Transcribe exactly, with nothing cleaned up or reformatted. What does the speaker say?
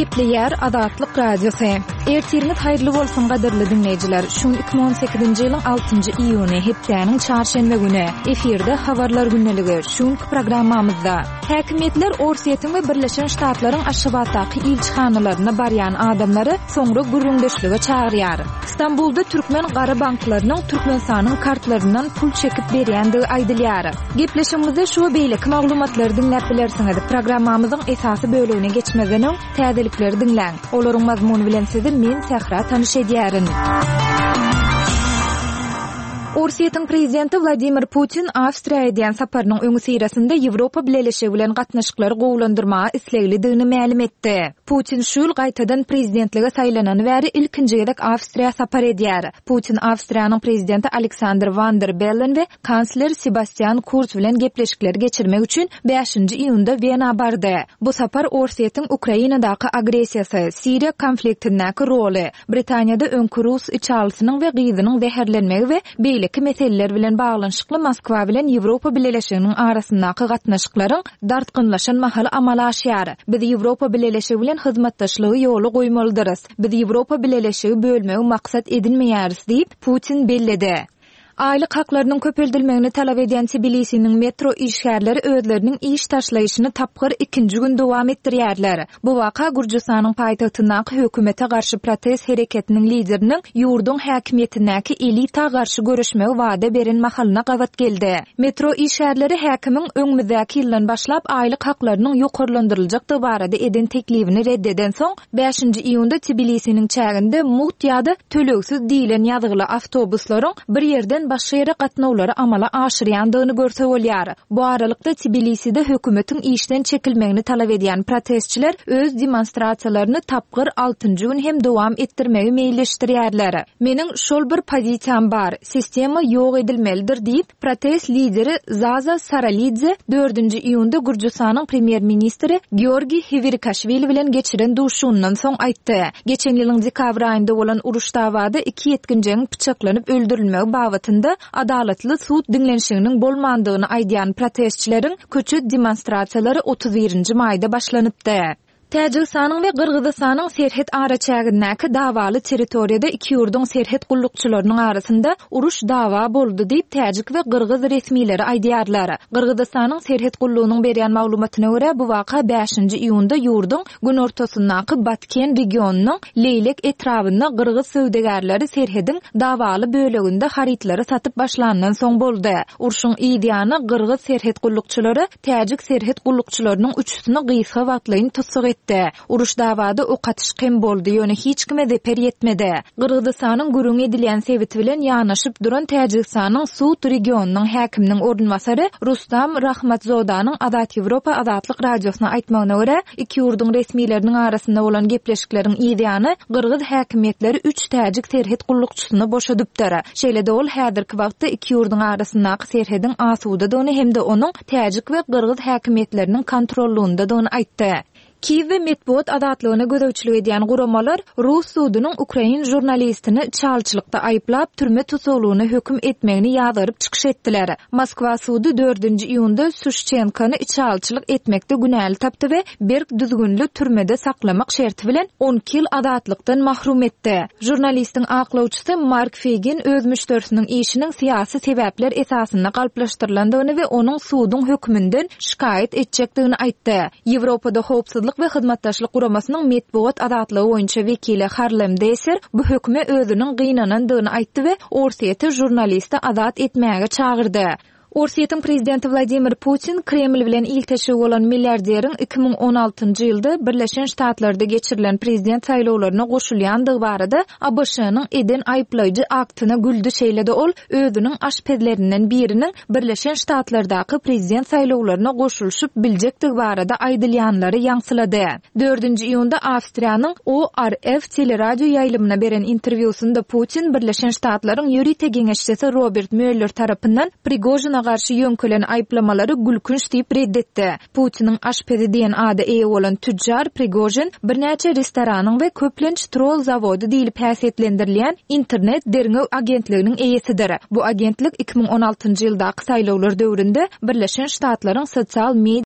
Gepleyer Adatlyk Radiosu. Ertiriniz hayırlı bolsun gaderli dinleyijiler. Şun iki bin on sekizinji ýylyň altynjy iýuny hepdeniň çarşembe güni efirde habarlar günneligi şun programmamyzda häkimetler Orsiýetiň we Birleşen Ştatlaryň aşgabatdaky ilçihanalaryna barýan adamlary soňra gurrundeşlige çagyrýar. İstanbulda türkmen gara banklarynyň Türkmenistanyň kartlaryndan pul çekip berýändigi aýdylýar. Gepleşigimizde şu beýleki maglumatlary dinläp bilersiňiz. Programmamyzyň esasy bölügine geçmeden öň täzelikleri dinläň. Olaryň mazmuny bilen sizi men Sahra tanyş edýärin. Orsiýetiň prezidenti Vladimir Putin Awstriýa edýän saparynyň öňü sirasynda Ýewropa bileşigi bilen gatnaşyklary gowlandyrmagy islegligini ma'lum etdi. Putin şul gaýtadan prezidentlige saýlanany bäri ilkinji gedek Awstriýa sapar edýär. Putin Awstriýanyň prezidenti Alexander van der Bellen we kansler Sebastian Kurz bilen gepleşikleri geçirmek üçin beşinji iýunda Wienaga bardy. Bu sapar Orsiýetiň Ukrainadaky agresiýasy, Siriýa konfliktindäki roly, Britaniýada öňkü Rus içalsynyň we gyzynyň zäherlenmegi we beýleki meseleler bilen baglanşykly Moskwa bilen Ýewropa bileşiginiň arasyndaky gatnaşyklaryň dartgynlaşan mahaly amala aşýar. Biz Ýewropa bileşigi bilen hyzmatdaşlygy ýoly goýmalydyryz. Biz Ýewropa bileşigi bölmegi maksat edinmeýäris diýip Putin belledi. Aýlyk haklarynyň köpeldilmegini talap edýän Tbilisiniň metro işgärleri özleriniň iş taşlaýyşyny tapgyr ikinji gün dowam etdirýärler. Bu waka Gürjistanyň paýtagtyndaky hökümete garşy protest hereketiniň lideriniň ýurdun häkimetindäki elita garşy görüşmegi wada beren mahalyna gawat geldi. Metro işgärleri häkimiň öňümüzdäki ýyldan başlap aýlyk haklarynyň ýokarlandyryljak barada eden teklifini reddeden soň beşinji iýunda Tbilisiniň çäginde mut ýa-da töleksiz diýilen ýazgyly awtobuslaryň bir ýerden başga ýere gatnawlary amala aşyrýandygyny görsek bolýar. Bu aralykda Tbiliside hökümetiň işden çekilmegini talap edýän protestçiler öz demonstrasiýalaryny tapgyr altynjy gün hem dowam etdirmegi meýilleşdirýärler. Meniň şol bir pozisiýam bar, sistema ýok edilmelidir diýip protest lideri Zaza Saralidze dördünji iýunda Gürjistanyň premier ministri Georgi Hvirikashvili bilen geçiren duşundan soň aýtdy. Geçen ýylyň dekabr aýynda bolan uruş dawada iki ýetkinjiň pyçaklanyp öldürilmegi babatynda adalatly suud dinlenişiginiň bolmandygyny aýdýan protestçileriň köçü demonstrasiýalary otuz birinji maýda başlanypdy. Täjikistanyň we Gyrgyzstanyň serhet araçagyndaky dawaly territoriýada iki ýurdun serhet gullukçylarynyň arasynda uruş dawa boldy diýip Täjik we Gyrgyz resmileri aýdýarlar. Gyrgyzstanyň serhet gullugynyň berýän maglumatyna görä bu waka beşinji iýunda ýurdun gün ortasyndaky Batken regionunyň Leýlek etrafynda Gyrgyz söwdegärleri serhediň dawaly böleginde haritlary satyp başlandan soň boldy. Uruşyň ideýany Gyrgyz serhet gullukçylary Täjik serhet gullukçylarynyň üçüsini gysga wagtlaryny tutsak etdi. Uruş dawada o katyş kem boldy, ýöne hiç kime de per ýetmedi. Gyrgyzstanyň gürüň edilýän sebäbi bilen ýanaşyp duran Täjikistanyň Suud regionunyň häkiminiň ornmasary Rustam Rahmatzodanyň Adat Ýewropa Adatlyk radiosyna aýtmagyna görä, iki ýurdun resmileriniň arasynda bolan gepleşikleriň ideýany Gyrgyz häkimetleri üç Täjik serhet gullukçysyny boşadypdyr. Şeýle de ol häzirki wagtda iki ýurdun arasyndaky serhediň asuda dony hem de onuň Täjik we Gyrgyz häkimetleriniň kontrollugynda dony aýtdy. Kiýew we Medbuat adatlygyna gödäwçilik edýän guramalar Rus suudynyň Ukrain jurnalistini çalçylykda aýyplap türme tutulgyny höküm etmegini ýazyryp çykyş etdiler. Moskwa suudy dördünji iýunda Sushchenkany çalçylyk etmekde günäli tapdy we bir düzgünli türmede saklamak şerti bilen on iki ýyl adatlykdan mahrum etdi. Jurnalistiň aklawçysy Mark Fegin öz müşterisiniň işiniň syýasy sebäpler esasynda galplaşdyrlandygyny we onuň suudyň hökmünden şikayet etjekdigini aýtdy. Ýewropada howpsuzlyk we hyzmatdaşlyk guramasynyň Medbuat adatlygy boýunça wekili Harlem Deser bu hökme özüniň gynanandygyny aýtdy we Orsiýety jurnalisti azat etmäge çagyrdy. Orsiýetiň prezidenti Vladimir Putin Kreml bilen ilteşik bolan milliarderiň iki bin on altynjy ýylda Birleşen Ştatlarda geçirilen prezident saýlawlaryna goşulýandygy barada A B Şynyň eden aýplaýjy aktyna güldü. Şeýle de ol özüniň aşpezlerinden biriniň Birleşen Ştatlardaky prezident saýlawlaryna goşulşyp biljekdigi barada aýdylýanlary ýaňsylady. dördünji iýunda Awstriýanyň O R F teleradio ýaýlymyna beren interwýusunda Putin Birleşen Ştatlaryň ýürite geňeşçisi Robert Mueller tarapyndan Prigojina garşy ýönkelen aýplamalary gülkünç diýip reddetdi. Putiniň aşpezi diýen ady eýe bolan tüccar Prigojin bir näçe restoranyň we köplenç trol zawody diýilip häsiýetlendirilýän internet derňew agentliginiň eýesidir. Bu agentlik iki bin on altynjy ýyldaky saýlawlar döwründe Birleşen Ştatlaryň sosial